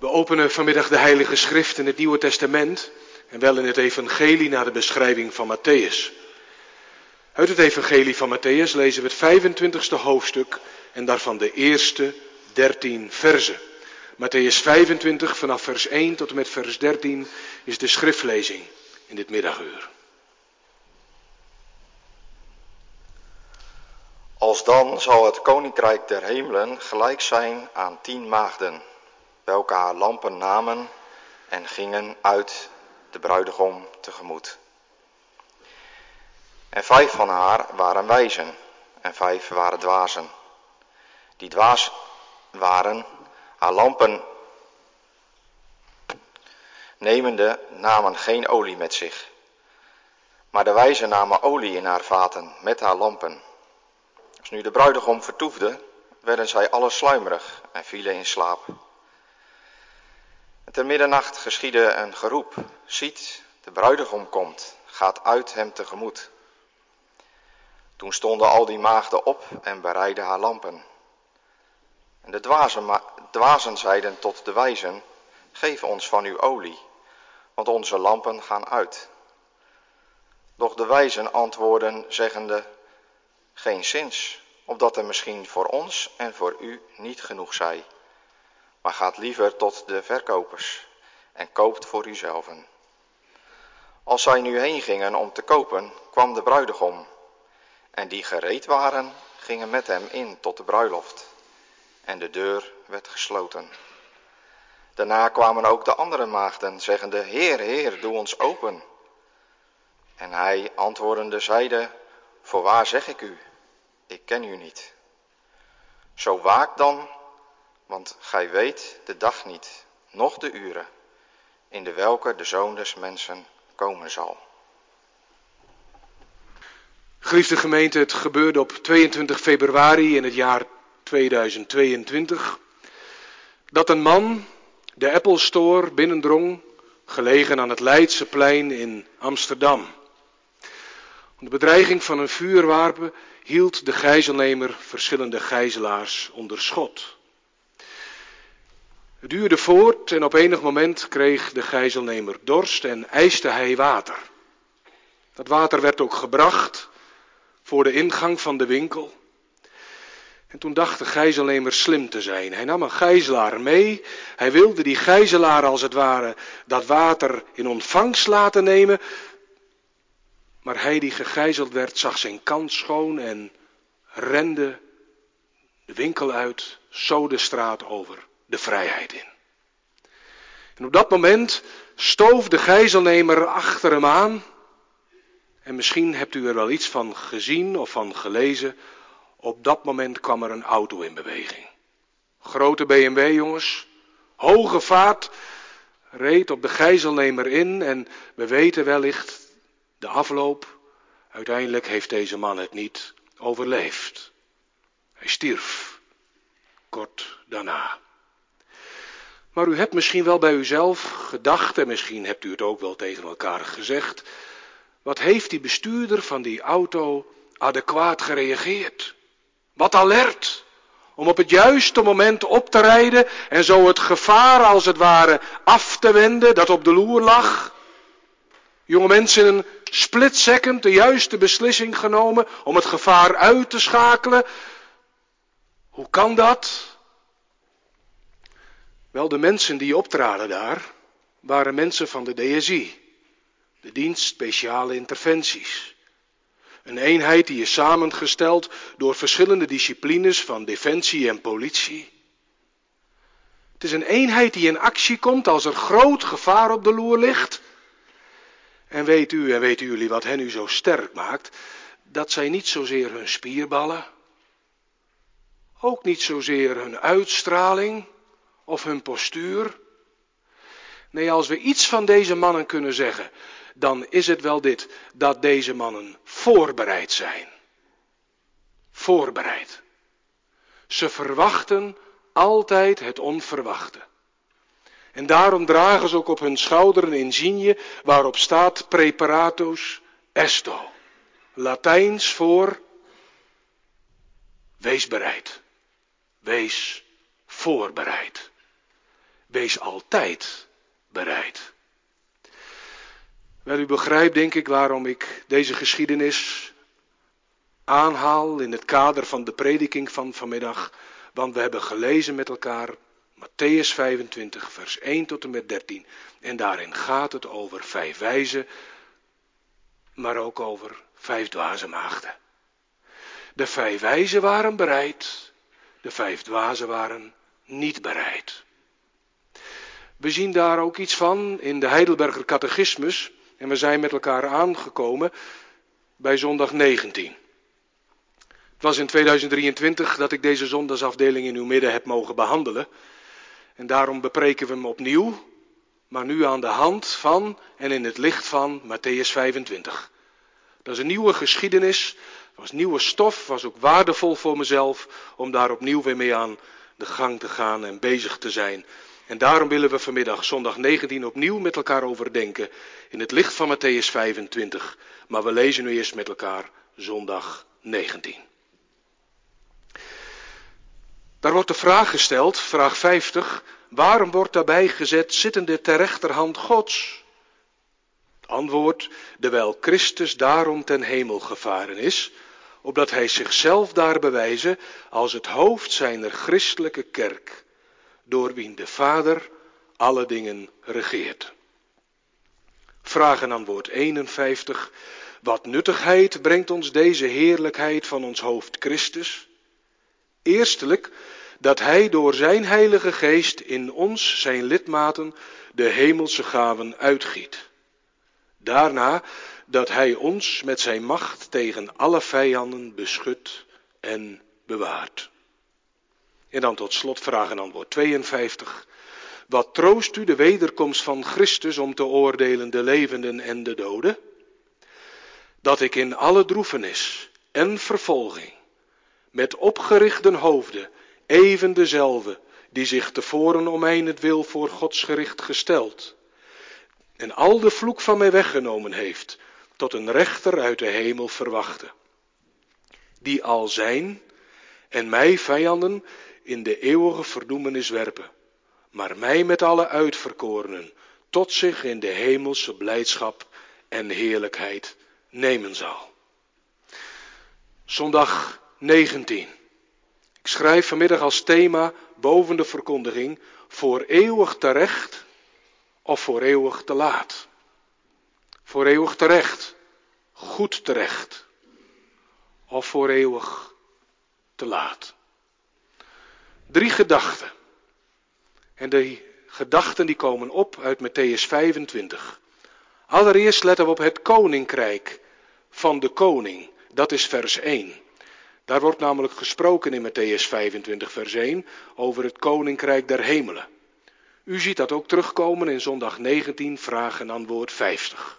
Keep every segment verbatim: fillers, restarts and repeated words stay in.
We openen vanmiddag de Heilige Schrift in het Nieuwe Testament en wel in het Evangelie naar de beschrijving van Matthäus. Uit het Evangelie van Matthäus lezen we het vijfentwintigste hoofdstuk en daarvan de eerste dertien verzen. Matthäus vijfentwintig vanaf vers één tot en met vers dertien is de schriftlezing in dit middaguur. Alsdan zal het koninkrijk der hemelen gelijk zijn aan tien maagden, welke haar lampen namen en gingen uit de bruidegom tegemoet. En vijf van haar waren wijzen en vijf waren dwazen. Die dwaas waren, haar lampen nemende, namen geen olie met zich. Maar de wijzen namen olie in haar vaten met haar lampen. Als nu de bruidegom vertoefde, werden zij alle sluimerig en vielen in slaap. En ter middernacht geschiedde een geroep: ziet, de bruidegom komt, gaat uit hem tegemoet. Toen stonden al die maagden op en bereidden haar lampen. En de dwazen, ma- dwazen zeiden tot de wijzen: geef ons van uw olie, want onze lampen gaan uit. Doch de wijzen antwoorden zeggende: geen zins, opdat er misschien voor ons en voor u niet genoeg zij. Maar gaat liever tot de verkopers en koopt voor uzelven. Als zij nu heen gingen om te kopen, kwam de bruidegom. En die gereed waren, gingen met hem in tot de bruiloft. En de deur werd gesloten. Daarna kwamen ook de andere maagden, zeggende: Heer, Heer, doe ons open. En hij antwoordende zeide: voorwaar zeg ik u, ik ken u niet. Zo waakt dan, want gij weet de dag niet, noch de uren, in de welke de Zoon des Mensen komen zal. Geliefde gemeente, het gebeurde op tweeëntwintig februari in het jaar tweeduizend tweeëntwintig... dat een man de Apple Store binnendrong, gelegen aan het Leidseplein in Amsterdam. Onder bedreiging van een vuurwapen hield de gijzelnemer verschillende gijzelaars onder schot. Het duurde voort en op enig moment kreeg de gijzelnemer dorst en eiste hij water. Dat water werd ook gebracht voor de ingang van de winkel. En toen dacht de gijzelnemer slim te zijn. Hij nam een gijzelaar mee. Hij wilde die gijzelaar als het ware dat water in ontvangst laten nemen. Maar hij die gegijzeld werd zag zijn kans schoon en rende de winkel uit, zo de straat over, de vrijheid in. En op dat moment stoof de gijzelnemer achter hem aan. En misschien hebt u er wel iets van gezien of van gelezen. Op dat moment kwam er een auto in beweging. Grote B M W, jongens, hoge vaart, reed op de gijzelnemer in en we weten wellicht de afloop. Uiteindelijk heeft deze man het niet overleefd. Hij stierf kort daarna. Maar u hebt misschien wel bij uzelf gedacht, en misschien hebt u het ook wel tegen elkaar gezegd: wat heeft die bestuurder van die auto adequaat gereageerd? Wat alert, om op het juiste moment op te rijden en zo het gevaar als het ware af te wenden dat op de loer lag. Jonge mensen, in een split second de juiste beslissing genomen om het gevaar uit te schakelen. Hoe kan dat? Wel, de mensen die optraden daar waren mensen van de D S I, de dienst speciale interventies. Een eenheid die is samengesteld door verschillende disciplines van defensie en politie. Het is een eenheid die in actie komt als er groot gevaar op de loer ligt. En weet u en weten jullie wat hen nu zo sterk maakt? Dat zij niet zozeer hun spierballen, ook niet zozeer hun uitstraling of hun postuur. Nee, als we iets van deze mannen kunnen zeggen, dan is het wel dit, dat deze mannen voorbereid zijn. Voorbereid. Ze verwachten altijd het onverwachte. En daarom dragen ze ook op hun schouder een insigne waarop staat preparatus esto. Latijns voor wees bereid. Wees voorbereid. wees altijd bereid. Wel, u begrijpt denk ik waarom ik deze geschiedenis aanhaal in het kader van de prediking van vanmiddag. Want we hebben gelezen met elkaar Mattheüs vijfentwintig vers één tot en met dertien. En daarin gaat het over vijf wijzen, maar ook over vijf dwaze maagden. De vijf wijzen waren bereid, de vijf dwazen waren niet bereid. We zien daar ook iets van in de Heidelberger Catechismus. En we zijn met elkaar aangekomen bij zondag negentien. Het was in tweeduizend drieëntwintig dat ik deze zondagsafdeling in uw midden heb mogen behandelen. En daarom bepreken we hem opnieuw, maar nu aan de hand van en in het licht van Mattheüs vijfentwintig. Dat is een nieuwe geschiedenis, was nieuwe stof, was ook waardevol voor mezelf om daar opnieuw weer mee aan de gang te gaan en bezig te zijn. En daarom willen we vanmiddag zondag negentien opnieuw met elkaar overdenken in het licht van Mattheüs vijfentwintig. Maar we lezen nu eerst met elkaar zondag negentien. Daar wordt de vraag gesteld, vraag vijftig, waarom wordt daarbij gezet zittende ter rechterhand Gods? Het antwoord, dewijl Christus daarom ten hemel gevaren is, opdat hij zichzelf daar bewijze als het hoofd zijner christelijke kerk, door wien de Vader alle dingen regeert. Vraag en antwoord eenenvijftig, wat nuttigheid brengt ons deze heerlijkheid van ons hoofd Christus? Eerstelijk, dat hij door zijn heilige geest in ons, zijn lidmaten, de hemelse gaven uitgiet. Daarna, dat hij ons met zijn macht tegen alle vijanden beschut en bewaart. En dan tot slot vraag en antwoord tweeënvijftig. Wat troost u de wederkomst van Christus om te oordelen de levenden en de doden? Dat ik in alle droefenis en vervolging, met opgerichten hoofden, even dezelfde, die zich tevoren om mijnentwil voor Gods gericht gesteld, en al de vloek van mij weggenomen heeft, tot een rechter uit de hemel verwachtte, die al zijn en mij vijanden in de eeuwige verdoemenis werpen, maar mij met alle uitverkorenen tot zich in de hemelse blijdschap en heerlijkheid nemen zal. Zondag negentien. Ik schrijf vanmiddag als thema boven de verkondiging voor eeuwig terecht of voor eeuwig te laat. Voor eeuwig terecht, goed terecht of voor eeuwig te laat. Drie gedachten. En die gedachten die komen op uit Mattheüs vijfentwintig. Allereerst letten we op het koninkrijk van de koning. Dat is vers één. Daar wordt namelijk gesproken in Mattheüs vijfentwintig vers één over het koninkrijk der hemelen. U ziet dat ook terugkomen in zondag negentien, vraag en antwoord vijftig.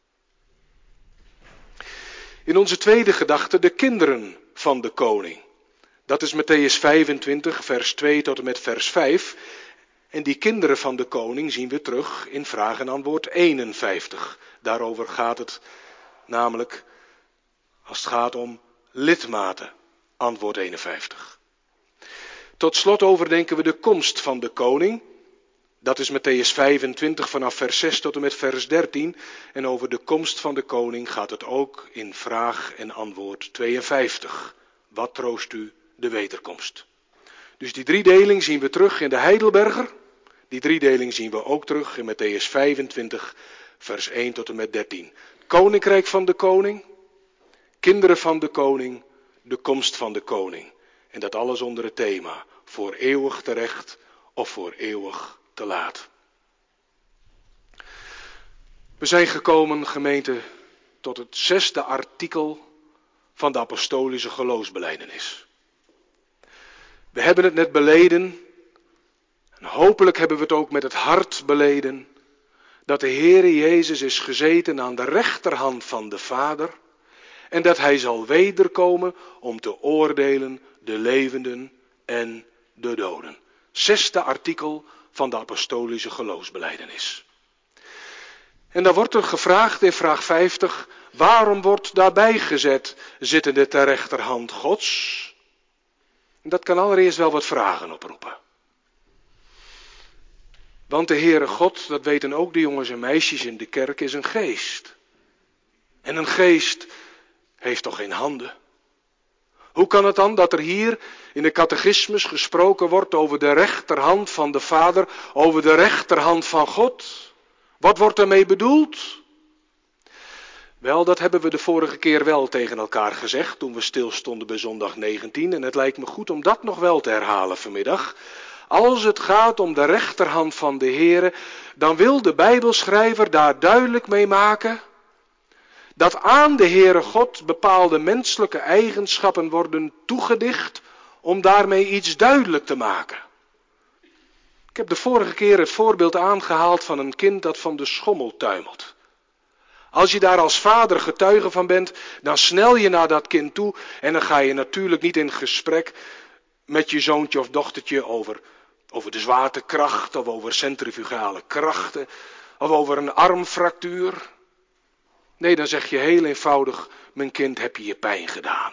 In onze tweede gedachte de kinderen van de koning. Dat is Mattheüs vijfentwintig vers twee tot en met vers vijf. En die kinderen van de koning zien we terug in vraag en antwoord eenenvijftig. Daarover gaat het namelijk als het gaat om lidmaten. Antwoord eenenvijftig. Tot slot overdenken we de komst van de koning. Dat is Mattheüs vijfentwintig vanaf vers zes tot en met vers dertien. En over de komst van de koning gaat het ook in vraag en antwoord tweeënvijftig. Wat troost u de wederkomst? Dus die driedeling zien we terug in de Heidelberger. Die driedeling zien we ook terug in Mattheüs vijfentwintig vers één tot en met dertien. Koninkrijk van de koning, kinderen van de koning, de komst van de koning. En dat alles onder het thema voor eeuwig terecht of voor eeuwig te laat. We zijn gekomen, gemeente, tot het zesde artikel van de apostolische geloofsbelijdenis. We hebben het net beleden, en hopelijk hebben we het ook met het hart beleden, dat de Heere Jezus is gezeten aan de rechterhand van de Vader en dat hij zal wederkomen om te oordelen de levenden en de doden. Zesde artikel van de apostolische geloofsbelijdenis. En dan wordt er gevraagd in vraag vijftig, waarom wordt daarbij gezet zittende ter rechterhand Gods? Dat kan allereerst wel wat vragen oproepen. Want de Heere God, dat weten ook de jongens en meisjes in de kerk, is een geest. En een geest heeft toch geen handen? Hoe kan het dan dat er hier in de catechismus gesproken wordt over de rechterhand van de Vader, over de rechterhand van God? Wat wordt daarmee bedoeld? Wel, dat hebben we de vorige keer wel tegen elkaar gezegd toen we stilstonden bij zondag negentien. En het lijkt me goed om dat nog wel te herhalen vanmiddag. Als het gaat om de rechterhand van de Heere, dan wil de Bijbelschrijver daar duidelijk mee maken dat aan de Heere God bepaalde menselijke eigenschappen worden toegedicht om daarmee iets duidelijk te maken. Ik heb de vorige keer het voorbeeld aangehaald van een kind dat van de schommel tuimelt. Als je daar als vader getuige van bent, dan snel je naar dat kind toe en dan ga je natuurlijk niet in gesprek met je zoontje of dochtertje over, over de zwaartekracht of over centrifugale krachten of over een armfractuur. Nee, dan zeg je heel eenvoudig, mijn kind, heb je je pijn gedaan.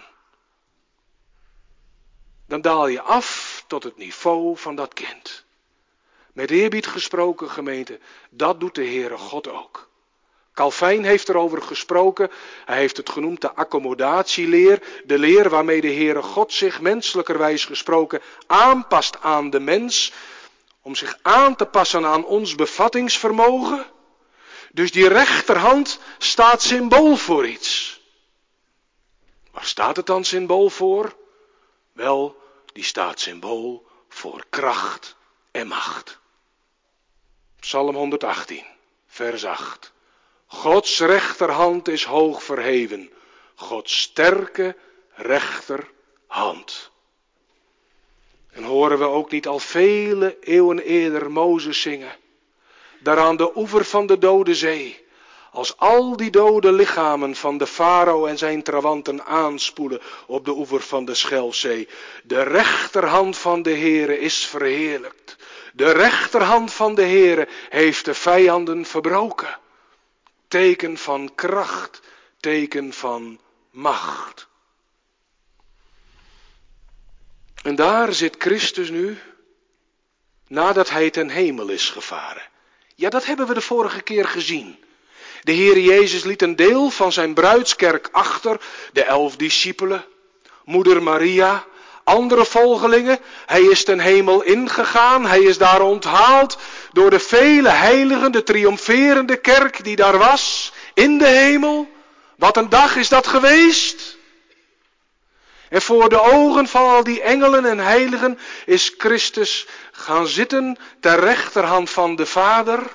Dan daal je af tot het niveau van dat kind. Met eerbied gesproken, gemeente, dat doet de Heere God ook. Calvijn heeft erover gesproken, hij heeft het genoemd de accommodatieleer, de leer waarmee de Heere God zich menselijkerwijs gesproken aanpast aan de mens, om zich aan te passen aan ons bevattingsvermogen. Dus die rechterhand staat symbool voor iets. Waar staat het dan symbool voor? Wel, die staat symbool voor kracht en macht. Psalm honderdachttien, vers acht. Gods rechterhand is hoog verheven. Gods sterke rechterhand. En horen we ook niet al vele eeuwen eerder Mozes zingen. Daar aan de oever van de Dode Zee. Als al die dode lichamen van de farao en zijn trawanten aanspoelen op de oever van de Schelfzee. De rechterhand van de Heere is verheerlijkt. De rechterhand van de Heere heeft de vijanden verbroken. Teken van kracht, teken van macht. En daar zit Christus nu, nadat hij ten hemel is gevaren. Ja, dat hebben we de vorige keer gezien. De Heer Jezus liet een deel van zijn bruidskerk achter, de elf discipelen, moeder Maria, andere volgelingen. Hij is ten hemel ingegaan, hij is daar onthaald door de vele heiligen, de triomferende kerk die daar was, in de hemel. Wat een dag is dat geweest! En voor de ogen van al die engelen en heiligen is Christus gaan zitten ter rechterhand van de Vader.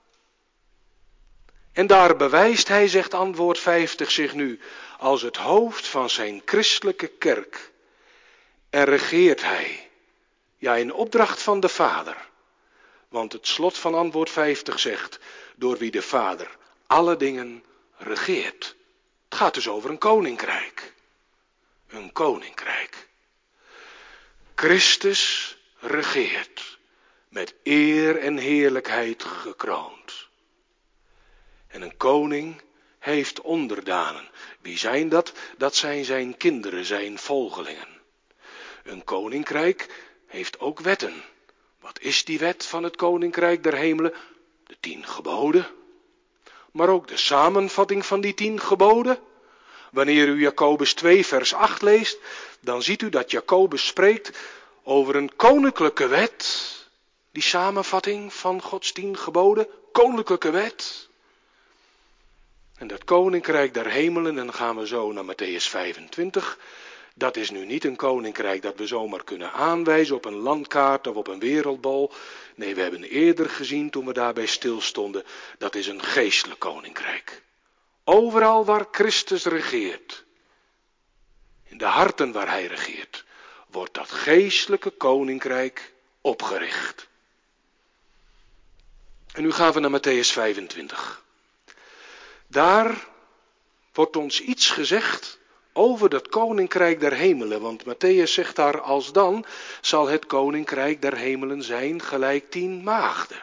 En daar bewijst hij, zegt antwoord vijftig, zich nu als het hoofd van zijn christelijke kerk. En regeert hij, ja in opdracht van de Vader. Want het slot van antwoord vijftig zegt, door wie de Vader alle dingen regeert. Het gaat dus over een koninkrijk. Een koninkrijk. Christus regeert, met eer en heerlijkheid gekroond. En een koning heeft onderdanen. Wie zijn dat? Dat zijn zijn kinderen, zijn volgelingen. Een koninkrijk heeft ook wetten. Wat is die wet van het koninkrijk der hemelen? De tien geboden. Maar ook de samenvatting van die tien geboden. Wanneer u Jacobus twee vers acht leest, dan ziet u dat Jacobus spreekt over een koninklijke wet. Die samenvatting van Gods tien geboden, koninklijke wet. En dat koninkrijk der hemelen, en dan gaan we zo naar Matthäus vijfentwintig. Dat is nu niet een koninkrijk dat we zomaar kunnen aanwijzen op een landkaart of op een wereldbol. Nee, we hebben eerder gezien toen we daarbij stilstonden, dat is een geestelijk koninkrijk. Overal waar Christus regeert, in de harten waar hij regeert, wordt dat geestelijke koninkrijk opgericht. En nu gaan we naar Matthäus vijfentwintig. Daar wordt ons iets gezegd over dat koninkrijk der hemelen. Want Matthäus zegt daar, alsdan zal het koninkrijk der hemelen zijn gelijk tien maagden.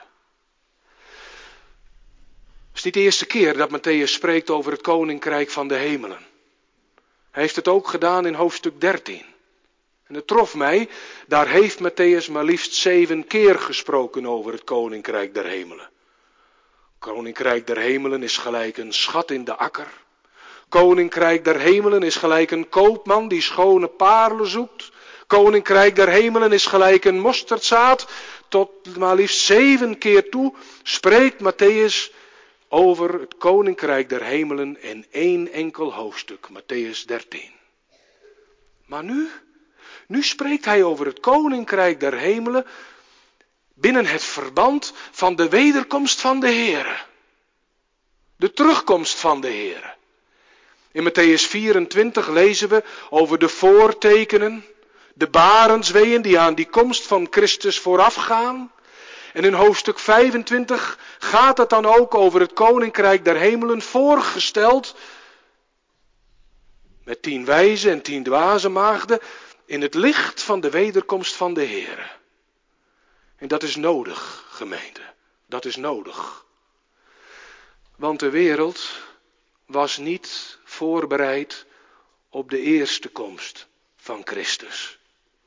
Het is niet de eerste keer dat Matthäus spreekt over het koninkrijk van de hemelen. Hij heeft het ook gedaan in hoofdstuk dertien. En het trof mij, daar heeft Mattheüs maar liefst zeven keer gesproken over het Koninkrijk der Hemelen. Koninkrijk der Hemelen is gelijk een schat in de akker. Koninkrijk der Hemelen is gelijk een koopman die schone parelen zoekt. Koninkrijk der Hemelen is gelijk een mosterdzaad. Tot maar liefst zeven keer toe spreekt Mattheüs over het Koninkrijk der Hemelen in één enkel hoofdstuk, Mattheüs dertien. Maar nu, nu spreekt hij over het Koninkrijk der Hemelen binnen het verband van de wederkomst van de Heere. De terugkomst van de Heere. In Mattheüs vierentwintig lezen we over de voortekenen, de barensweeën die aan die komst van Christus voorafgaan. En in hoofdstuk vijfentwintig gaat het dan ook over het Koninkrijk der Hemelen voorgesteld met tien wijze en tien dwaze maagden in het licht van de wederkomst van de Heere. En dat is nodig, gemeente. Dat is nodig. Want de wereld was niet voorbereid op de eerste komst van Christus.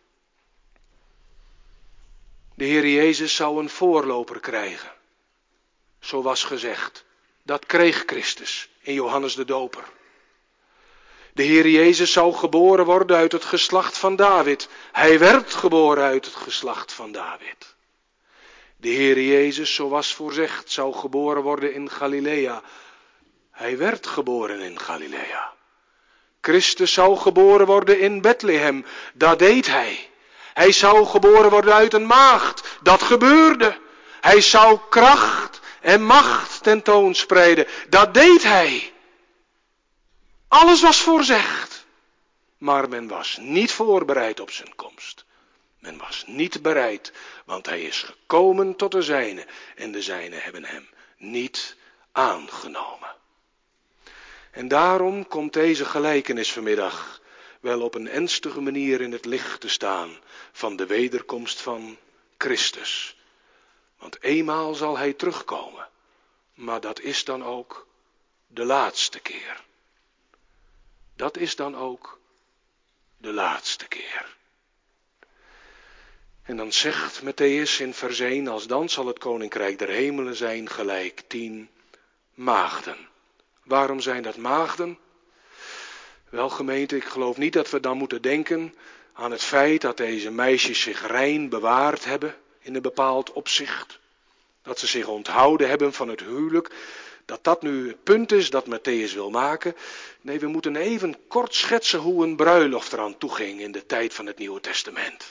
De Heer Jezus zou een voorloper krijgen. Zo was gezegd. Dat kreeg Christus in Johannes de Doper. De Heer Jezus zou geboren worden uit het geslacht van David. Hij werd geboren uit het geslacht van David. De Heer Jezus, zo was voorzegd, zou geboren worden in Galilea. Hij werd geboren in Galilea. Christus zou geboren worden in Bethlehem. Dat deed hij. Hij zou geboren worden uit een maagd. Dat gebeurde. Hij zou kracht en macht tentoonspreiden. Dat deed hij. Alles was voorzegd. Maar men was niet voorbereid op zijn komst. Men was niet bereid, want hij is gekomen tot de zijnen. En de zijnen hebben hem niet aangenomen. En daarom komt deze gelijkenis vanmiddag wel op een ernstige manier in het licht te staan van de wederkomst van Christus. Want eenmaal zal hij terugkomen, maar dat is dan ook de laatste keer. Dat is dan ook de laatste keer. En dan zegt Mattheüs in vers één, alsdan zal het Koninkrijk der Hemelen zijn gelijk tien maagden. Waarom zijn dat maagden? Wel gemeente, ik geloof niet dat we dan moeten denken aan het feit dat deze meisjes zich rein bewaard hebben in een bepaald opzicht. Dat ze zich onthouden hebben van het huwelijk. Dat dat nu het punt is dat Mattheüs wil maken. Nee, we moeten even kort schetsen hoe een bruiloft eraan toeging in de tijd van het Nieuwe Testament.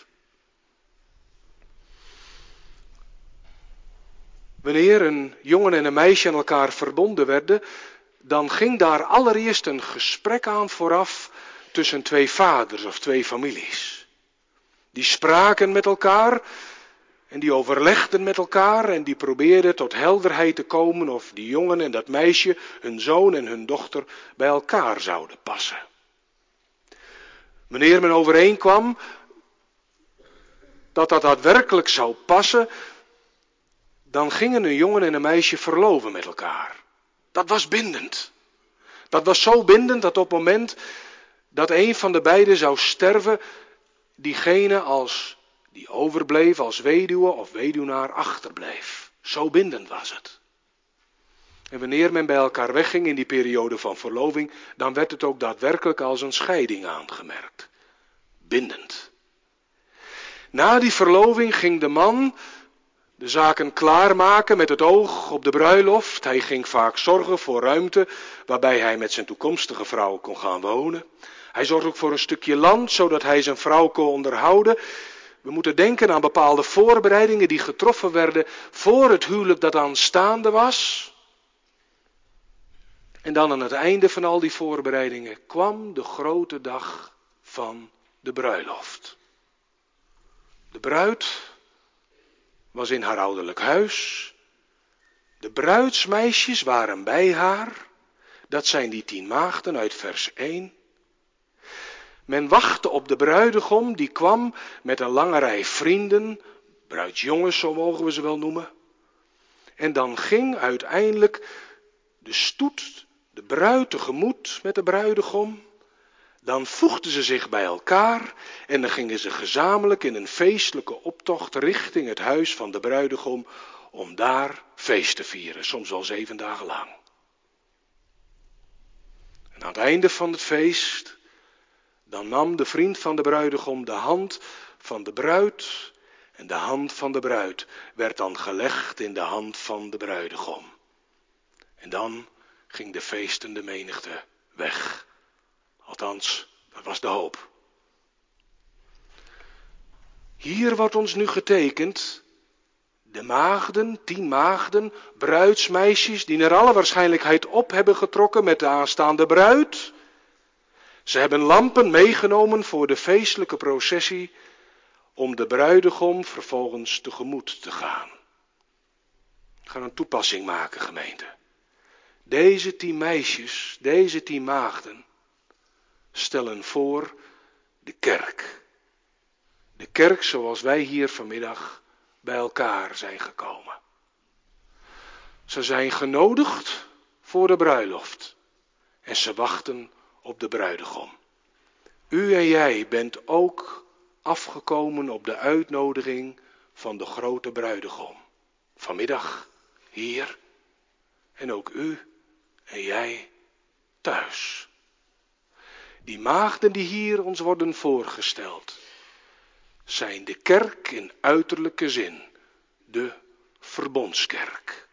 Wanneer een jongen en een meisje aan elkaar verbonden werden, dan ging daar allereerst een gesprek aan vooraf tussen twee vaders of twee families. Die spraken met elkaar en die overlegden met elkaar en die probeerden tot helderheid te komen of die jongen en dat meisje, hun zoon en hun dochter, bij elkaar zouden passen. Wanneer men overeenkwam dat dat daadwerkelijk zou passen, dan gingen een jongen en een meisje verloven met elkaar. Dat was bindend. Dat was zo bindend dat op het moment dat een van de beiden zou sterven, diegene als die overbleef als weduwe of weduwnaar achterbleef. Zo bindend was het. En wanneer men bij elkaar wegging in die periode van verloving, dan werd het ook daadwerkelijk als een scheiding aangemerkt. Bindend. Na die verloving ging de man de zaken klaarmaken met het oog op de bruiloft. Hij ging vaak zorgen voor ruimte waarbij hij met zijn toekomstige vrouw kon gaan wonen. Hij zorgde ook voor een stukje land zodat hij zijn vrouw kon onderhouden. We moeten denken aan bepaalde voorbereidingen die getroffen werden voor het huwelijk dat aanstaande was. En dan aan het einde van al die voorbereidingen kwam de grote dag van de bruiloft. De bruid was in haar ouderlijk huis. De bruidsmeisjes waren bij haar. Dat zijn die tien maagden uit vers één. Men wachtte op de bruidegom, die kwam met een lange rij vrienden, bruidsjongens, zo mogen we ze wel noemen. En dan ging uiteindelijk de stoet, de bruid tegemoet met de bruidegom. Dan voegden ze zich bij elkaar en dan gingen ze gezamenlijk in een feestelijke optocht richting het huis van de bruidegom om daar feest te vieren, soms wel zeven dagen lang. En aan het einde van het feest, dan nam de vriend van de bruidegom de hand van de bruid en de hand van de bruid werd dan gelegd in de hand van de bruidegom. En dan ging de feestende menigte weg. Althans, dat was de hoop. Hier wordt ons nu getekend de maagden, tien maagden, bruidsmeisjes die naar alle waarschijnlijkheid op hebben getrokken met de aanstaande bruid. Ze hebben lampen meegenomen voor de feestelijke processie om de bruidegom vervolgens tegemoet te gaan. We gaan een toepassing maken, gemeente. Deze tien meisjes, deze tien maagden, stellen voor de kerk. De kerk zoals wij hier vanmiddag bij elkaar zijn gekomen. Ze zijn genodigd voor de bruiloft en ze wachten op de bruidegom. U en jij bent ook afgekomen op de uitnodiging van de grote bruidegom. Vanmiddag hier en ook u en jij thuis. Die maagden die hier ons worden voorgesteld, zijn de kerk in uiterlijke zin, de verbondskerk.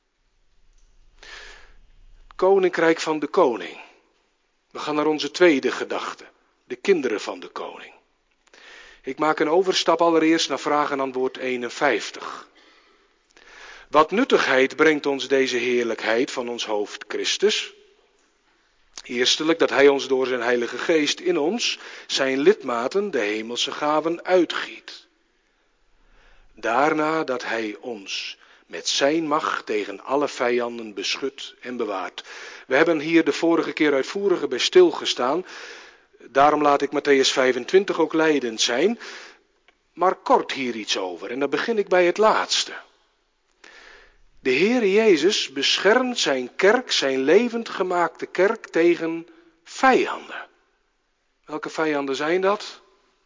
Het koninkrijk van de koning. We gaan naar onze tweede gedachte, de kinderen van de koning. Ik maak een overstap allereerst naar vraag en antwoord eenenvijftig. Wat nuttigheid brengt ons deze heerlijkheid van ons hoofd Christus? Eerstelijk dat hij ons door zijn heilige geest in ons, zijn lidmaten, de hemelse gaven uitgiet. Daarna dat hij ons met zijn macht tegen alle vijanden beschut en bewaart. We hebben hier de vorige keer uitvoeriger bij stilgestaan. Daarom laat ik Matthäus vijfentwintig ook leidend zijn. Maar kort hier iets over en dan begin ik bij het laatste. De Heere Jezus beschermt zijn kerk, zijn levend gemaakte kerk tegen vijanden. Welke vijanden zijn dat?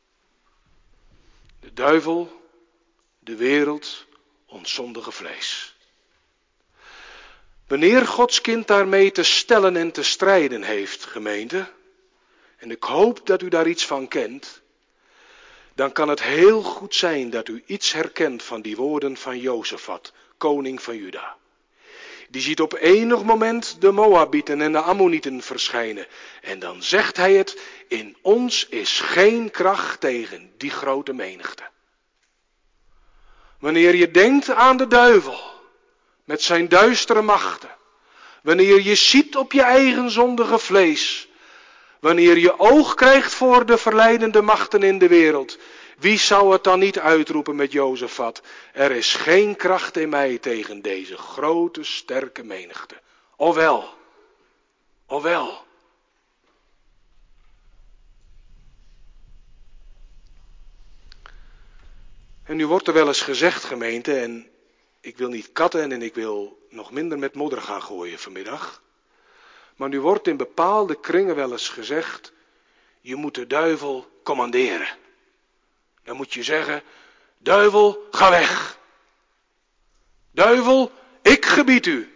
De duivel, de wereld, ons zondige vlees. Wanneer Gods kind daarmee te stellen en te strijden heeft, gemeente, en ik hoop dat u daar iets van kent, dan kan het heel goed zijn dat u iets herkent van die woorden van Jozefat, koning van Juda. Die ziet op enig moment de Moabieten en de Ammonieten verschijnen. En dan zegt hij het, in ons is geen kracht tegen die grote menigte. Wanneer je denkt aan de duivel, met zijn duistere machten. Wanneer je ziet op je eigen zondige vlees. Wanneer je oog krijgt voor de verleidende machten in de wereld. Wie zou het dan niet uitroepen met Jozefat? Er is geen kracht in mij tegen deze grote, sterke menigte. Ofwel, ofwel. En nu wordt er wel eens gezegd, gemeente, en ik wil niet katten en ik wil nog minder met modder gaan gooien vanmiddag. Maar nu wordt in bepaalde kringen wel eens gezegd, je moet de duivel commanderen. Dan moet je zeggen, duivel, ga weg. Duivel, ik gebied u.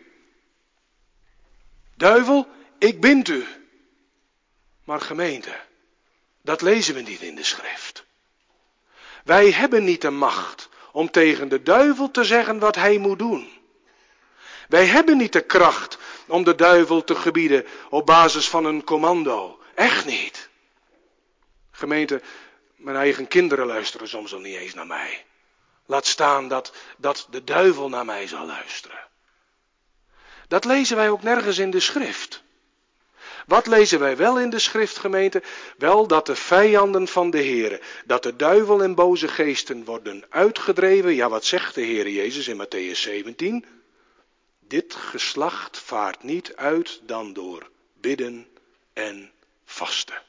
Duivel, ik bind u. Maar gemeente, dat lezen we niet in de schrift. Wij hebben niet de macht om tegen de duivel te zeggen wat hij moet doen. Wij hebben niet de kracht om de duivel te gebieden op basis van een commando. Echt niet. Gemeente, mijn eigen kinderen luisteren soms al niet eens naar mij. Laat staan dat, dat de duivel naar mij zal luisteren. Dat lezen wij ook nergens in de schrift. Wat lezen wij wel in de schrift, gemeente? Wel dat de vijanden van de Heere, dat de duivel en boze geesten worden uitgedreven. Ja, wat zegt de Heere Jezus in Matthäus zeventien? Dit geslacht vaart niet uit dan door bidden en vasten.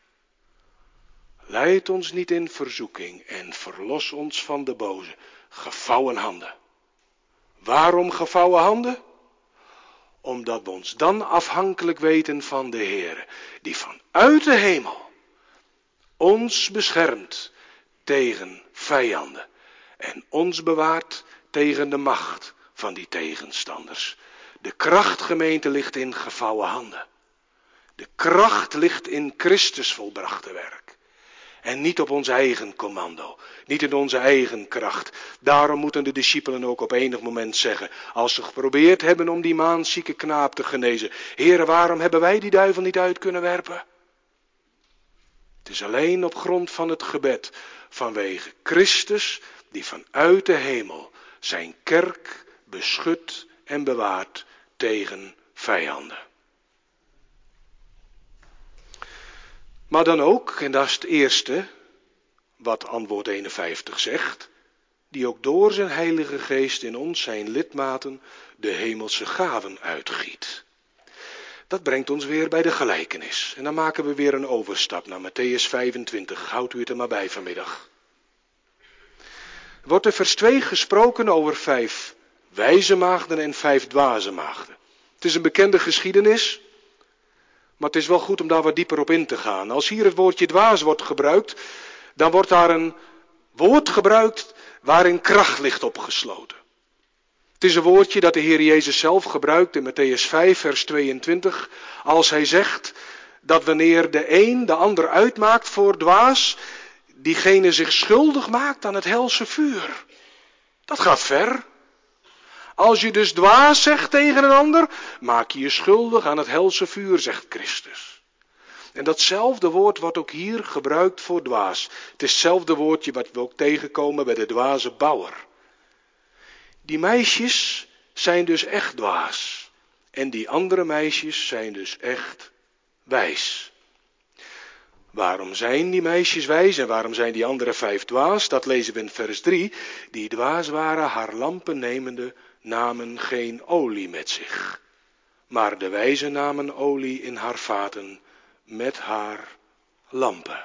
Leid ons niet in verzoeking en verlos ons van de boze. Gevouwen handen. Waarom gevouwen handen? Omdat we ons dan afhankelijk weten van de Heere, die vanuit de hemel ons beschermt tegen vijanden en ons bewaart tegen de macht van die tegenstanders. De kracht, gemeente, ligt in gevouwen handen. De kracht ligt in Christus volbrachte werk. En niet op ons eigen commando. Niet in onze eigen kracht. Daarom moeten de discipelen ook op enig moment zeggen, als ze geprobeerd hebben om die maanzieke knaap te genezen: Heere, waarom hebben wij die duivel niet uit kunnen werpen? Het is alleen op grond van het gebed vanwege Christus, die vanuit de hemel zijn kerk beschut en bewaart tegen vijanden. Maar dan ook, en dat is het eerste wat antwoord eenenvijftig zegt, die ook door zijn Heilige Geest in ons, zijn lidmaten, de hemelse gaven uitgiet. Dat brengt ons weer bij de gelijkenis. En dan maken we weer een overstap naar Mattheüs vijfentwintig. Houdt u het er maar bij vanmiddag. Er wordt in vers twee gesproken over vijf wijze maagden en vijf dwaze maagden. Het is een bekende geschiedenis, maar het is wel goed om daar wat dieper op in te gaan. Als hier het woordje dwaas wordt gebruikt, dan wordt daar een woord gebruikt waarin kracht ligt opgesloten. Het is een woordje dat de Heer Jezus zelf gebruikt in Mattheüs vijf, vers tweeëntwintig, als hij zegt dat wanneer de een de ander uitmaakt voor dwaas, diegene zich schuldig maakt aan het helse vuur. Dat gaat ver. Als je dus dwaas zegt tegen een ander, maak je je schuldig aan het helse vuur, zegt Christus. En datzelfde woord wordt ook hier gebruikt voor dwaas. Het is hetzelfde woordje wat we ook tegenkomen bij de dwaze bouwer. Die meisjes zijn dus echt dwaas. En die andere meisjes zijn dus echt wijs. Waarom zijn die meisjes wijs en waarom zijn die andere vijf dwaas? Dat lezen we in vers drie. Die dwaas waren, haar lampen nemende, namen geen olie met zich. Maar de wijze namen olie in haar vaten met haar lampen.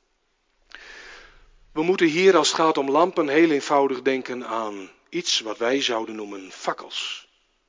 We moeten hier, als het gaat om lampen, heel eenvoudig denken aan iets wat wij zouden noemen fakkels.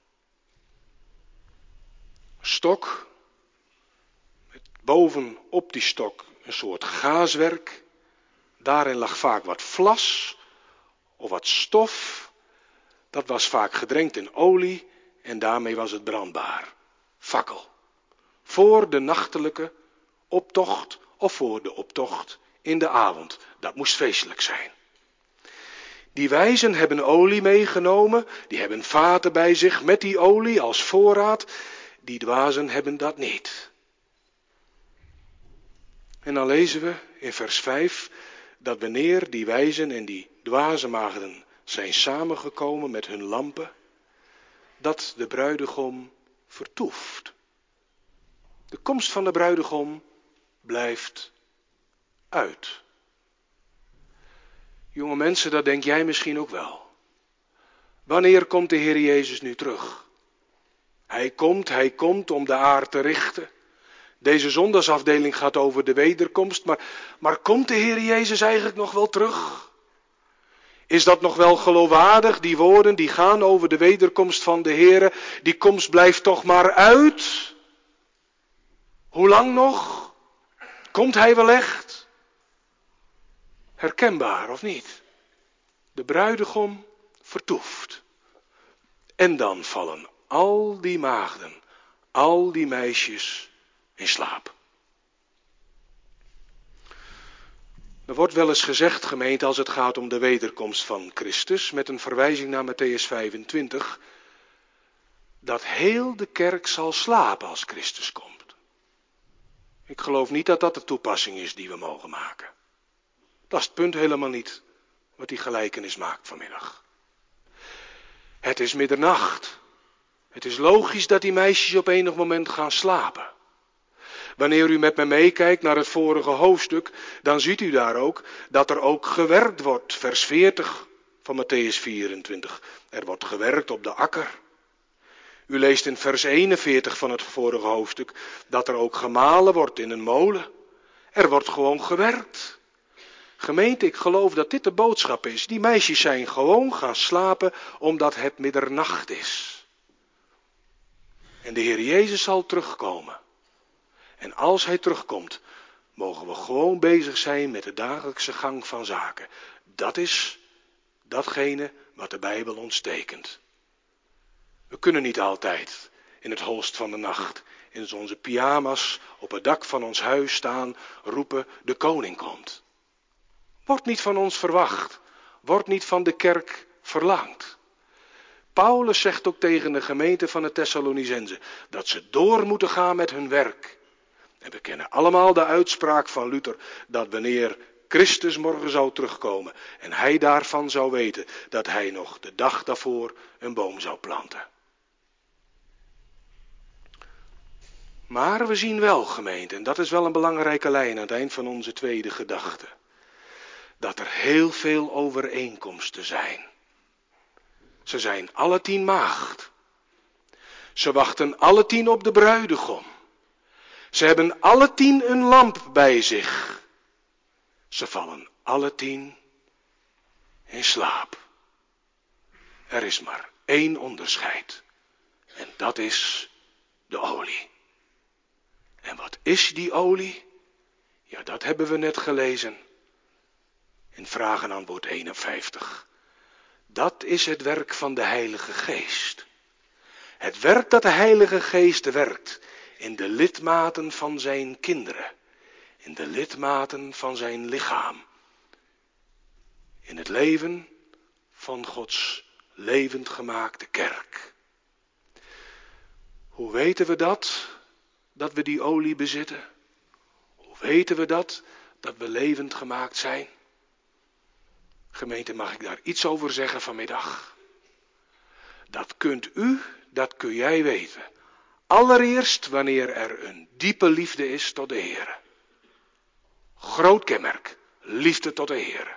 Een stok, met bovenop die stok een soort gaaswerk. Daarin lag vaak wat vlas of wat stof. Dat was vaak gedrenkt in olie en daarmee was het brandbaar. Fakkel. Voor de nachtelijke optocht of voor de optocht in de avond. Dat moest feestelijk zijn. Die wijzen hebben olie meegenomen, die hebben vaten bij zich met die olie als voorraad. Die dwazen hebben dat niet. En dan lezen we in vers vijf dat wanneer die wijzen en die dwaze maagden zijn samengekomen met hun lampen, dat de bruidegom vertoeft. De komst van de bruidegom blijft uit. Jonge mensen, dat denk jij misschien ook wel. Wanneer komt de Heer Jezus nu terug? Hij komt, hij komt om de aarde te richten. Deze zondagsafdeling gaat over de wederkomst, maar, maar komt de Heer Jezus eigenlijk nog wel terug? Is dat nog wel geloofwaardig, die woorden die gaan over de wederkomst van de Heer? Die komst blijft toch maar uit? Hoe lang nog? Komt hij wel echt? Herkenbaar of niet? De bruidegom vertoeft. En dan vallen al die maagden, al die meisjes in slaap. Er wordt wel eens gezegd, gemeente, als het gaat om de wederkomst van Christus, met een verwijzing naar Mattheüs vijfentwintig, dat heel de kerk zal slapen als Christus komt. Ik geloof niet dat dat de toepassing is die we mogen maken. Dat is het punt helemaal niet, wat die gelijkenis maakt vanmiddag. Het is middernacht. Het is logisch dat die meisjes op enig moment gaan slapen. Wanneer u met me meekijkt naar het vorige hoofdstuk, dan ziet u daar ook dat er ook gewerkt wordt. Vers veertig van Mattheüs vierentwintig. Er wordt gewerkt op de akker. U leest in vers eenenveertig van het vorige hoofdstuk dat er ook gemalen wordt in een molen. Er wordt gewoon gewerkt. Gemeente, ik geloof dat dit de boodschap is. Die meisjes zijn gewoon gaan slapen omdat het middernacht is. En de Heer Jezus zal terugkomen. En als hij terugkomt, mogen we gewoon bezig zijn met de dagelijkse gang van zaken. Dat is datgene wat de Bijbel ons tekent. We kunnen niet altijd in het holst van de nacht in onze pyjama's op het dak van ons huis staan, roepen, de koning komt. Wordt niet van ons verwacht, wordt niet van de kerk verlangd. Paulus zegt ook tegen de gemeente van de Thessalonicenzen dat ze door moeten gaan met hun werk. En we kennen allemaal de uitspraak van Luther dat wanneer Christus morgen zou terugkomen en hij daarvan zou weten dat hij nog de dag daarvoor een boom zou planten. Maar we zien wel, gemeente, en dat is wel een belangrijke lijn aan het eind van onze tweede gedachte, dat er heel veel overeenkomsten zijn. Ze zijn alle tien maagd. Ze wachten alle tien op de bruidegom. Ze hebben alle tien een lamp bij zich. Ze vallen alle tien in slaap. Er is maar één onderscheid. En dat is de olie. En wat is die olie? Ja, dat hebben we net gelezen in vraag en antwoord eenenvijftig. Dat is het werk van de Heilige Geest. Het werk dat de Heilige Geest werkt in de lidmaten van zijn kinderen. In de lidmaten van zijn lichaam. In het leven van Gods levend gemaakte kerk. Hoe weten we dat? Dat we die olie bezitten? Hoe weten we dat? Dat we levend gemaakt zijn? Gemeente, mag ik daar iets over zeggen vanmiddag? Dat kunt u, dat kun jij weten. Allereerst wanneer er een diepe liefde is tot de Heer. Groot kenmerk, liefde tot de Heer.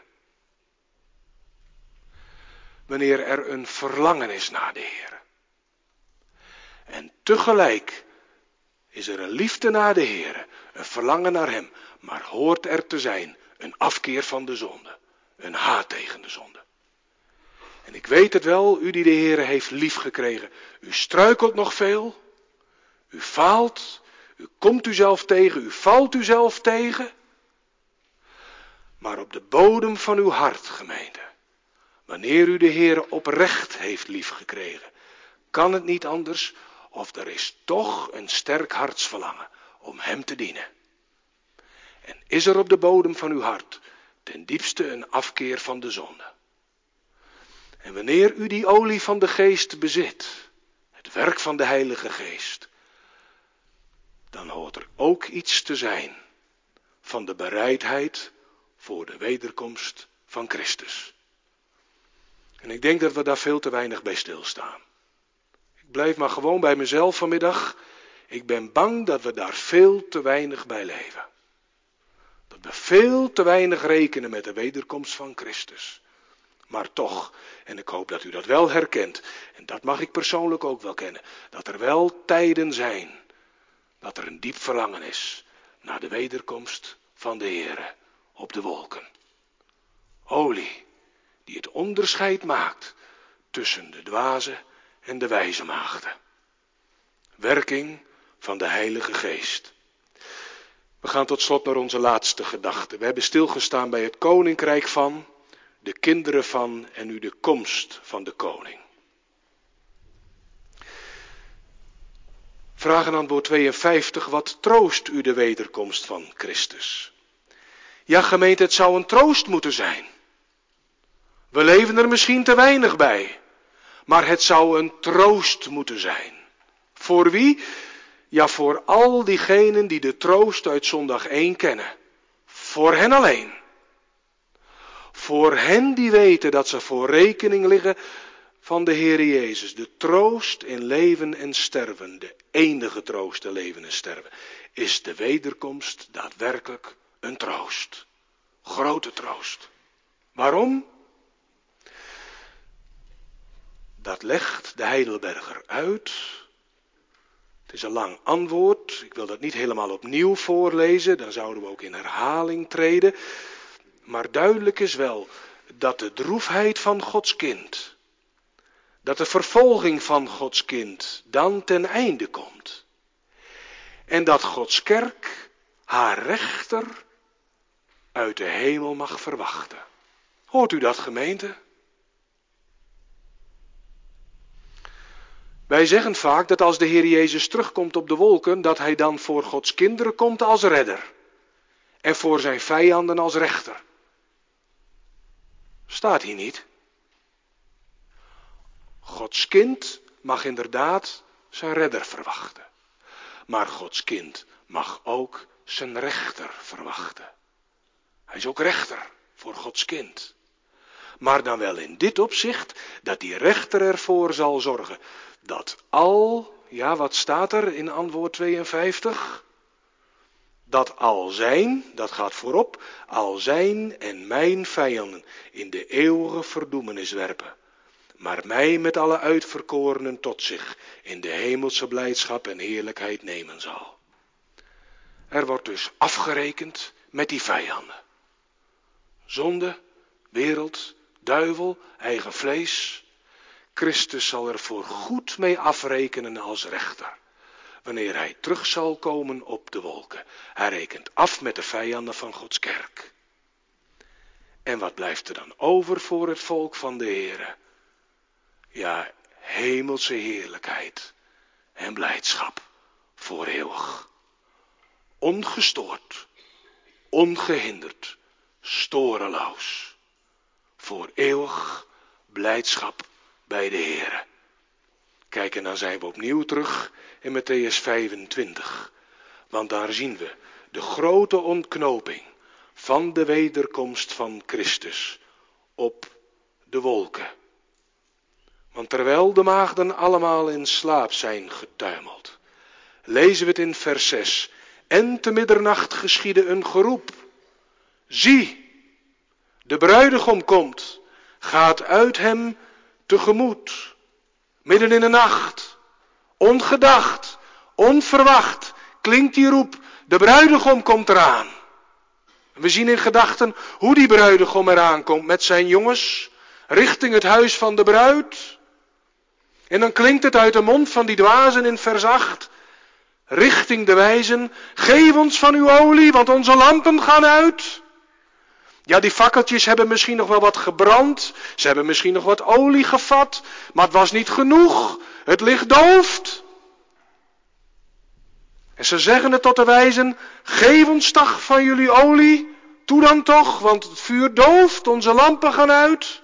Wanneer er een verlangen is naar de Heer. En tegelijk is er een liefde naar de Heer, een verlangen naar Hem, maar hoort er te zijn een afkeer van de zonde, een haat tegen de zonde. En ik weet het wel, u die de Heer heeft liefgekregen, u struikelt nog veel, u faalt, u komt uzelf tegen, u valt uzelf tegen. Maar op de bodem van uw hart, gemeente, wanneer u de Heer oprecht heeft liefgekregen, kan het niet anders of er is toch een sterk hartsverlangen om Hem te dienen. En is er op de bodem van uw hart ten diepste een afkeer van de zonde. En wanneer u die olie van de Geest bezit, het werk van de Heilige Geest, dan hoort er ook iets te zijn van de bereidheid voor de wederkomst van Christus. En ik denk dat we daar veel te weinig bij stilstaan. Ik blijf maar gewoon bij mezelf vanmiddag. Ik ben bang dat we daar veel te weinig bij leven. Dat we veel te weinig rekenen met de wederkomst van Christus. Maar toch, en ik hoop dat u dat wel herkent, en dat mag ik persoonlijk ook wel kennen, dat er wel tijden zijn, dat er een diep verlangen is naar de wederkomst van de Heere op de wolken. Olie, die het onderscheid maakt tussen de dwaze en de wijze maagden. Werking van de Heilige Geest. We gaan tot slot naar onze laatste gedachte. We hebben stilgestaan bij het koninkrijk van, de kinderen van en nu de komst van de koning. Vraag en antwoord tweeënvijftig. Wat troost u de wederkomst van Christus? Ja, gemeente, het zou een troost moeten zijn. We leven er misschien te weinig bij. Maar het zou een troost moeten zijn. Voor wie? Ja, voor al diegenen die de troost uit zondag één kennen. Voor hen alleen. Voor hen die weten dat ze voor rekening liggen van de Heer Jezus. De troost in leven en sterven, de enige troost in leven en sterven, is de wederkomst daadwerkelijk een troost. Grote troost. Waarom? Dat legt de Heidelberger uit. Het is een lang antwoord. Ik wil dat niet helemaal opnieuw voorlezen. Dan zouden we ook in herhaling treden. Maar duidelijk is wel dat de droefheid van Gods kind, dat de vervolging van Gods kind dan ten einde komt. En dat Gods kerk haar rechter uit de hemel mag verwachten. Hoort u dat, gemeente? Wij zeggen vaak dat als de Heer Jezus terugkomt op de wolken, dat hij dan voor Gods kinderen komt als redder. En voor zijn vijanden als rechter. Staat hier niet. Gods kind mag inderdaad zijn redder verwachten. Maar Gods kind mag ook zijn rechter verwachten. Hij is ook rechter voor Gods kind. Maar dan wel in dit opzicht, dat die rechter ervoor zal zorgen dat al, ja wat staat er in antwoord tweeënvijftig? Dat al zijn, dat gaat voorop, al zijn en mijn vijanden in de eeuwige verdoemenis werpen. Maar mij met alle uitverkorenen tot zich in de hemelse blijdschap en heerlijkheid nemen zal. Er wordt dus afgerekend met die vijanden. Zonde, wereld, duivel, eigen vlees. Christus zal er voor goed mee afrekenen als rechter. Wanneer hij terug zal komen op de wolken. Hij rekent af met de vijanden van Gods kerk. En wat blijft er dan over voor het volk van de Heere? Ja, hemelse heerlijkheid en blijdschap voor eeuwig. Ongestoord, ongehinderd, storeloos. Voor eeuwig blijdschap bij de Heere. Kijk, en dan zijn we opnieuw terug in Mattheüs vijfentwintig. Want daar zien we de grote ontknoping van de wederkomst van Christus op de wolken. Want terwijl de maagden allemaal in slaap zijn getuimeld, lezen we het in vers zes. En te middernacht geschiedde een geroep. Zie, de bruidegom komt, gaat uit hem tegemoet. Midden in de nacht, ongedacht, onverwacht, klinkt die roep. De bruidegom komt eraan. We zien in gedachten hoe die bruidegom eraan komt met zijn jongens, richting het huis van de bruid. En dan klinkt het uit de mond van die dwazen in vers acht, richting de wijzen, geef ons van uw olie, want onze lampen gaan uit. Ja, die fakkeltjes hebben misschien nog wel wat gebrand, ze hebben misschien nog wat olie gevat, maar het was niet genoeg, het licht dooft. En ze zeggen het tot de wijzen, geef ons toch van jullie olie, toe dan toch, want het vuur dooft, onze lampen gaan uit.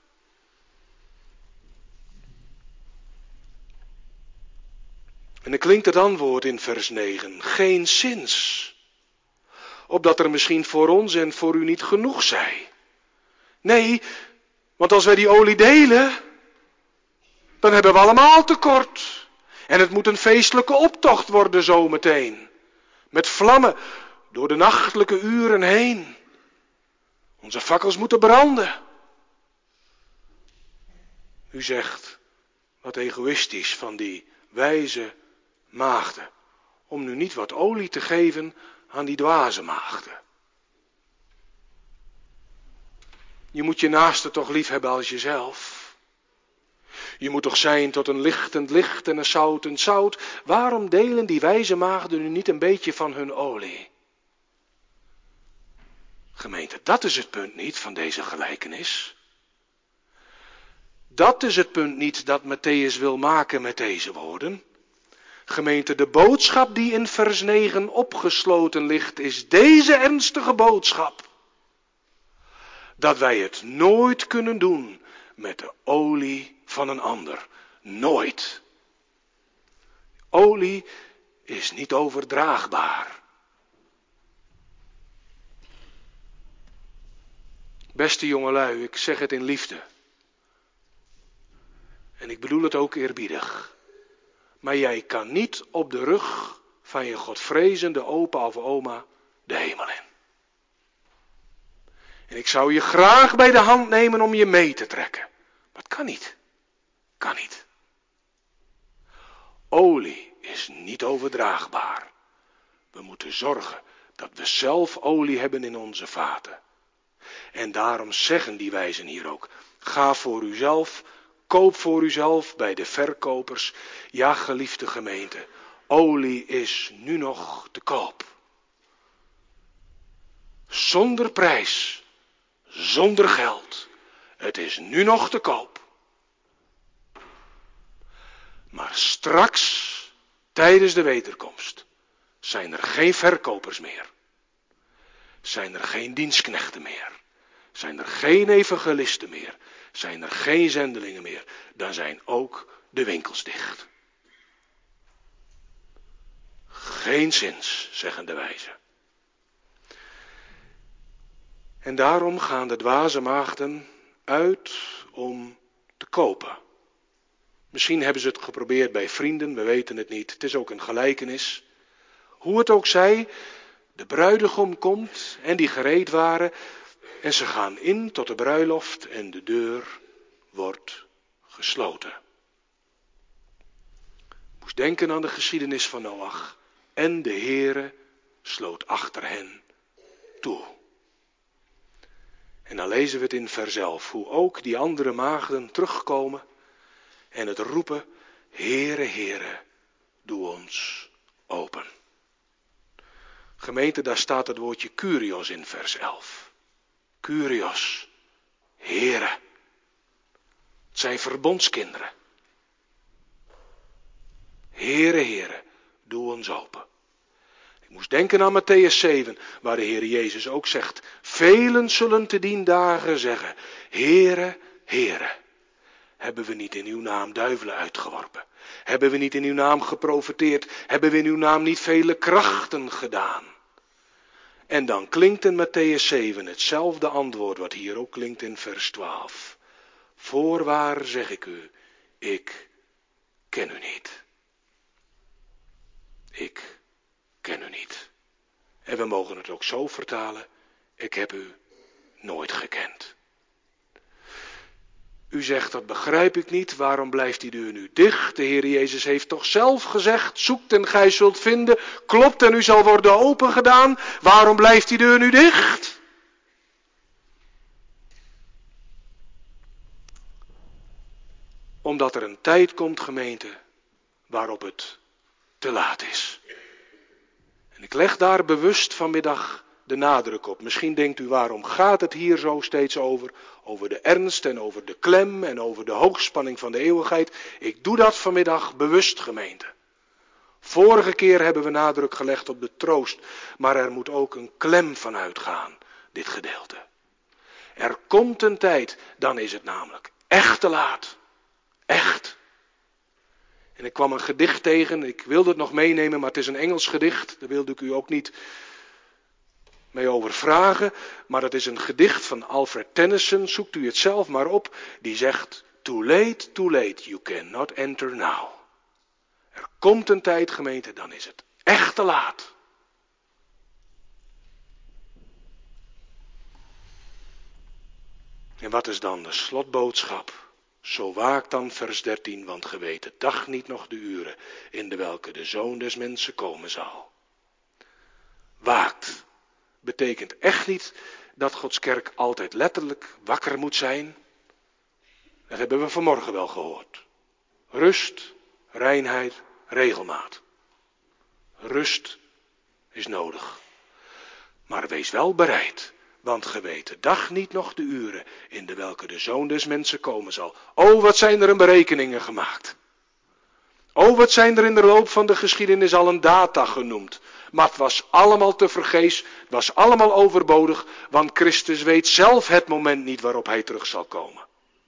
En dan klinkt het antwoord in vers negen, geen zins. Opdat er misschien voor ons en voor u niet genoeg zij. Nee, want als wij die olie delen, dan hebben we allemaal tekort. En het moet een feestelijke optocht worden zometeen. Met vlammen door de nachtelijke uren heen. Onze fakkels moeten branden. U zegt, wat egoïstisch van die wijze maagden. Om nu niet wat olie te geven aan die dwaze maagden. Je moet je naaste toch lief hebben als jezelf. Je moet toch zijn tot een lichtend licht en een zoutend zout. Waarom delen die wijze maagden nu niet een beetje van hun olie? Gemeente, dat is het punt niet van deze gelijkenis. Dat is het punt niet dat Mattheüs wil maken met deze woorden. Gemeente, de boodschap die in vers negen opgesloten ligt, is deze ernstige boodschap. Dat wij het nooit kunnen doen met de olie van een ander. Nooit. Olie is niet overdraagbaar. Beste jongelui, ik zeg het in liefde. En ik bedoel het ook eerbiedig. Maar jij kan niet op de rug van je godvrezende opa of oma de hemel in. En ik zou je graag bij de hand nemen om je mee te trekken. Maar het kan niet. Kan niet. Olie is niet overdraagbaar. We moeten zorgen dat we zelf olie hebben in onze vaten. En daarom zeggen die wijzen hier ook, ga voor uzelf koop voor uzelf bij de verkopers. Ja, geliefde gemeente, olie is nu nog te koop. Zonder prijs, zonder geld. Het is nu nog te koop. Maar straks, tijdens de wederkomst, zijn er geen verkopers meer. Zijn er geen dienstknechten meer. Zijn er geen evangelisten meer. Zijn er geen zendelingen meer. Dan zijn ook de winkels dicht. Geen zins, zeggen de wijzen. En daarom gaan de dwaze maagden uit om te kopen. Misschien hebben ze het geprobeerd bij vrienden, we weten het niet. Het is ook een gelijkenis. Hoe het ook zij, de bruidegom komt en die gereed waren. En ze gaan in tot de bruiloft en de deur wordt gesloten. Ik moest denken aan de geschiedenis van Noach. En de Heere sloot achter hen toe. En dan lezen we het in vers elf. Hoe ook die andere maagden terugkomen. En het roepen, Heere, Heere, doe ons open. Gemeente, daar staat het woordje Kyrios in vers elf. Kyrios, Heere. Het zijn verbondskinderen. Heere, Heere, doe ons open. Ik moest denken aan Mattheüs zeven, waar de Heer Jezus ook zegt, velen zullen te dien dagen zeggen, Heere, Heere. Hebben we niet in uw naam duivelen uitgeworpen? Hebben we niet in uw naam geprofeteerd? Hebben we in uw naam niet vele krachten gedaan? En dan klinkt in Mattheüs zeven hetzelfde antwoord wat hier ook klinkt in vers twaalf. Voorwaar zeg ik u, ik ken u niet. Ik ken u niet. En we mogen het ook zo vertalen, ik heb u nooit gekend. U zegt, dat begrijp ik niet, waarom blijft die deur nu dicht? De Heer Jezus heeft toch zelf gezegd, zoekt en gij zult vinden, klopt en u zal worden opengedaan. Waarom blijft die deur nu dicht? Omdat er een tijd komt, gemeente, waarop het te laat is. En ik leg daar bewust vanmiddag de nadruk op. Misschien denkt u, waarom gaat het hier zo steeds over? Over de ernst en over de klem en over de hoogspanning van de eeuwigheid. Ik doe dat vanmiddag bewust, gemeente. Vorige keer hebben we nadruk gelegd op de troost, maar er moet ook een klem van uitgaan, dit gedeelte. Er komt een tijd, dan is het namelijk echt te laat. Echt. En ik kwam een gedicht tegen, ik wilde het nog meenemen, maar het is een Engels gedicht. Daar wilde ik u ook niet mee over vragen. Maar dat is een gedicht van Alfred Tennyson, zoekt u het zelf maar op. Die zegt, too late, too late, you cannot enter now. Er komt een tijd, gemeente, dan is het echt te laat. En wat is dan de slotboodschap? Zo waakt dan vers dertien, want ge weet de dag niet nog de uren, in de welke de Zoon des Mensen komen zal. Waakt betekent echt niet dat Gods kerk altijd letterlijk wakker moet zijn. Dat hebben we vanmorgen wel gehoord. Rust, reinheid, regelmaat. Rust is nodig. Maar wees wel bereid. Want ge weet de dag niet nog de uren in de welke de Zoon des Mensen komen zal. O, wat zijn er een berekeningen gemaakt. O, wat zijn er in de loop van de geschiedenis al een data genoemd. Maar het was allemaal tevergeefs, het was allemaal overbodig, want Christus weet zelf het moment niet waarop hij terug zal komen.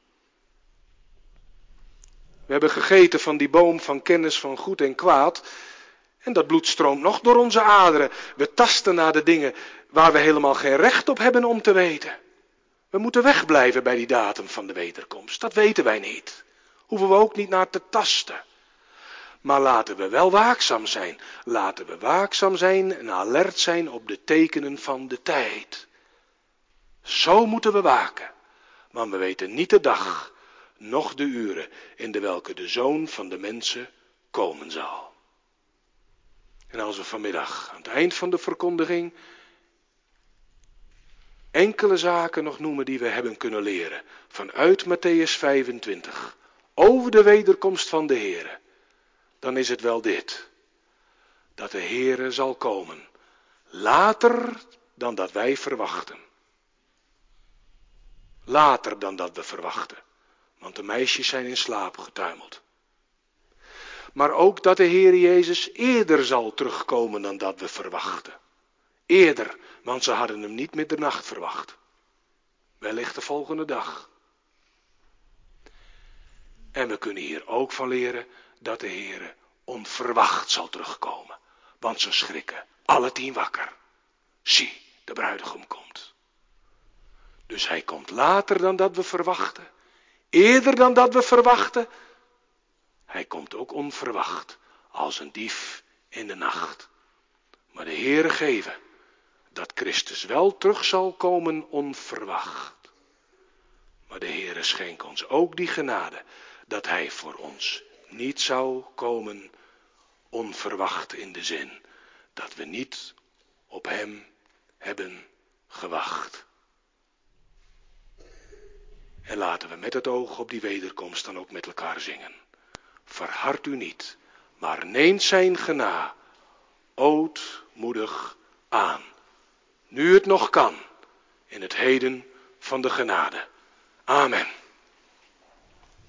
We hebben gegeten van die boom van kennis van goed en kwaad. En dat bloed stroomt nog door onze aderen. We tasten naar de dingen waar we helemaal geen recht op hebben om te weten. We moeten wegblijven bij die datum van de wederkomst. Dat weten wij niet. Hoeven we ook niet naar te tasten. Maar laten we wel waakzaam zijn. Laten we waakzaam zijn en alert zijn op de tekenen van de tijd. Zo moeten we waken. Want we weten niet de dag, noch de uren in de welke de Zoon van de mensen komen zal. En als we vanmiddag aan het eind van de verkondiging enkele zaken nog noemen die we hebben kunnen leren vanuit Mattheüs vijfentwintig, over de wederkomst van de Heere, dan is het wel dit. Dat de Heere zal komen. Later dan dat wij verwachten. Later dan dat we verwachten. Want de meisjes zijn in slaap getuimeld. Maar ook dat de Heer Jezus eerder zal terugkomen dan dat we verwachten. Eerder, want ze hadden hem niet middernacht verwacht. Wellicht de volgende dag. En we kunnen hier ook van leren dat de Heer onverwacht zal terugkomen. Want ze schrikken alle tien wakker. Zie, de bruidegom komt. Dus hij komt later dan dat we verwachten. Eerder dan dat we verwachten. Hij komt ook onverwacht, als een dief in de nacht. Maar de Heere geven dat Christus wel terug zal komen onverwacht. Maar de Heere schenkt ons ook die genade, dat hij voor ons niet zou komen onverwacht in de zin, dat we niet op hem hebben gewacht. En laten we met het oog op die wederkomst dan ook met elkaar zingen. Verhard u niet, maar neemt zijn gena ootmoedig aan. Nu het nog kan, in het heden van de genade. Amen.